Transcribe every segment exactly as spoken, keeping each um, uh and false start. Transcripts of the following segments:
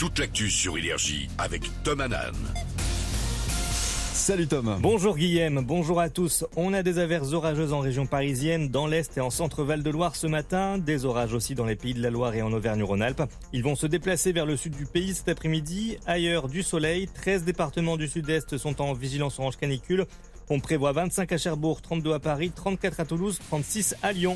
toute l'actu sur Énergie avec Tom Hanan. Salut Tom. Bonjour Guillaume, bonjour à tous. On a des averses orageuses en région parisienne, dans l'Est et en centre Val-de-Loire ce matin. Des orages aussi dans les pays de la Loire et en Auvergne-Rhône-Alpes. Ils vont se déplacer vers le sud du pays cet après-midi. Ailleurs, du soleil. treize départements du sud-est sont en vigilance orange canicule. On prévoit vingt-cinq à Cherbourg, trente-deux à Paris, trente-quatre à Toulouse, trente-six à Lyon.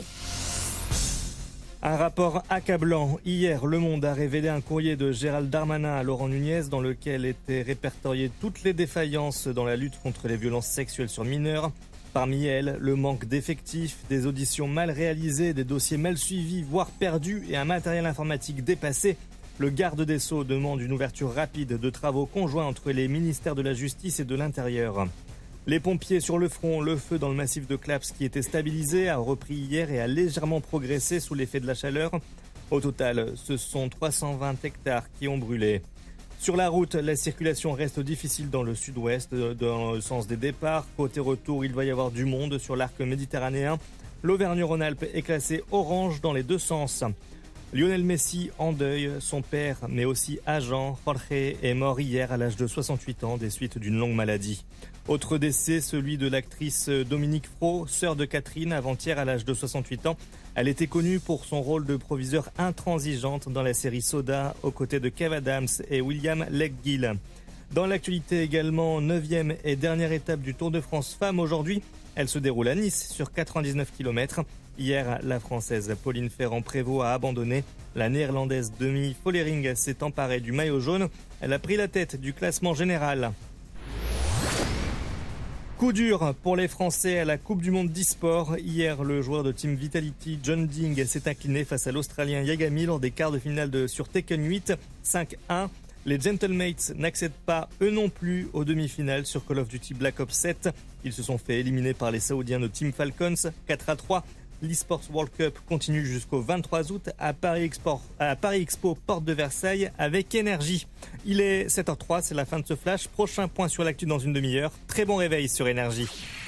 Un rapport accablant. Hier, Le Monde a révélé un courrier de Gérald Darmanin à Laurent Nunez dans lequel étaient répertoriées toutes les défaillances dans la lutte contre les violences sexuelles sur mineurs. Parmi elles, le manque d'effectifs, des auditions mal réalisées, des dossiers mal suivis, voire perdus et un matériel informatique dépassé. Le garde des Sceaux demande une ouverture rapide de travaux conjoints entre les ministères de la Justice et de l'Intérieur. Les pompiers sur le front, le feu dans le massif de Claps qui était stabilisé a repris hier et a légèrement progressé sous l'effet de la chaleur. Au total, ce sont trois cent vingt hectares qui ont brûlé. Sur la route, la circulation reste difficile dans le sud-ouest, dans le sens des départs. Côté retour, il va y avoir du monde sur l'arc méditerranéen. L'Auvergne-Rhône-Alpes est classée orange dans les deux sens. Lionel Messi en deuil, son père, mais aussi agent, Jorge, est mort hier à l'âge de soixante-huit ans des suites d'une longue maladie. Autre décès, celui de l'actrice Dominique Fro, sœur de Catherine, avant-hier à l'âge de soixante-huit ans. Elle était connue pour son rôle de proviseur intransigeante dans la série Soda, aux côtés de Kev Adams et William Leggill. Dans l'actualité également, neuvième et dernière étape du Tour de France Femmes aujourd'hui. Elle se déroule à Nice sur quatre-vingt-dix-neuf kilomètres. Hier, la Française Pauline Ferrand-Prévot a abandonné. La Néerlandaise Demi Vollering s'est emparée du maillot jaune. Elle a pris la tête du classement général. Coup dur pour les Français à la Coupe du Monde d'e-sport. Hier, le joueur de Team Vitality, John Ding, s'est incliné face à l'Australien Yagami lors des quarts de finale de, sur Tekken huit, cinq un. Les Gentlemates n'accèdent pas, eux non plus, aux demi-finales sur Call of Duty Black Ops sept. Ils se sont fait éliminer par les Saoudiens de Team Falcons, quatre à trois. L'eSports World Cup continue jusqu'au vingt-trois août à Paris Expo, à Paris Expo, porte de Versailles, avec Énergie. Il est sept heures zéro trois, c'est la fin de ce flash. Prochain point sur l'actu dans une demi-heure. Très bon réveil sur Énergie.